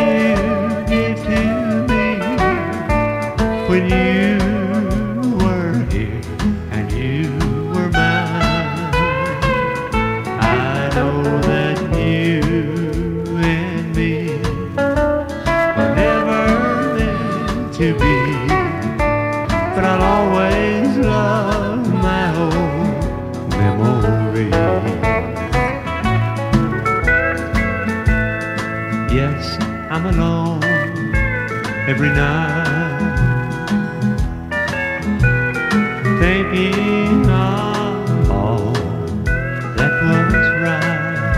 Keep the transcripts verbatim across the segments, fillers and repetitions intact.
you gave to me when you were here and you were mine. I know that you and me were never meant to be, but I'll always love my old memory. Yes, I'm alone every night, thinking of all that was right.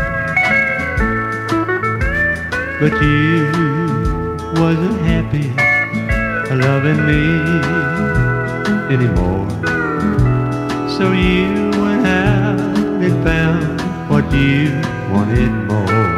But you wasn't happy loving me anymore, so you went out and found what you wanted more.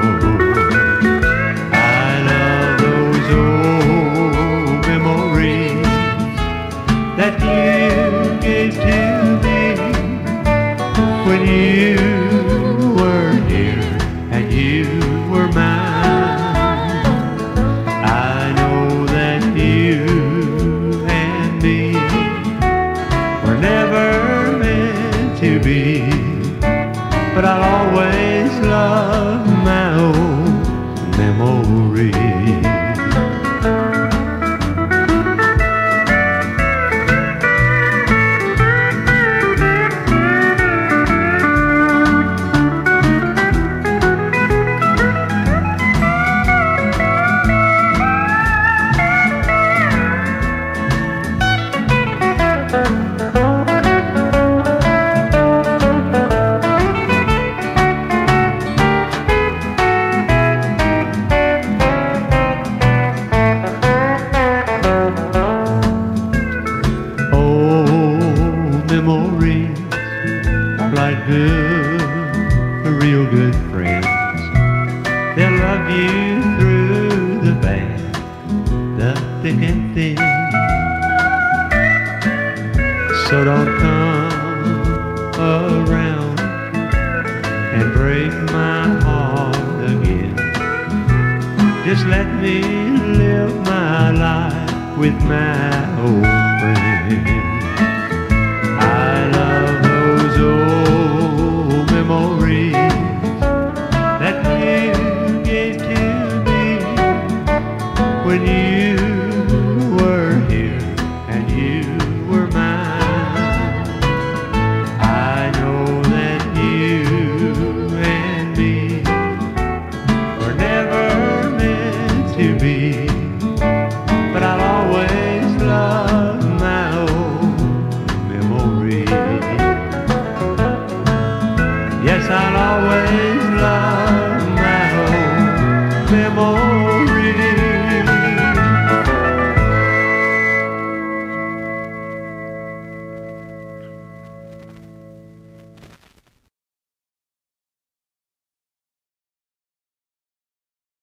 That you gave to me when you were here and you were mine. I know that you and me were never meant to be, but I'll always love my old memory. Memories are like good, real good friends. They'll love you through the bad, the thick and thin. So don't come around and break my heart again. Just let me live my life with my old friend. When you were here and you were mine, I know that you and me were never meant to be, but I'll always love my old memory. Yes, I'll always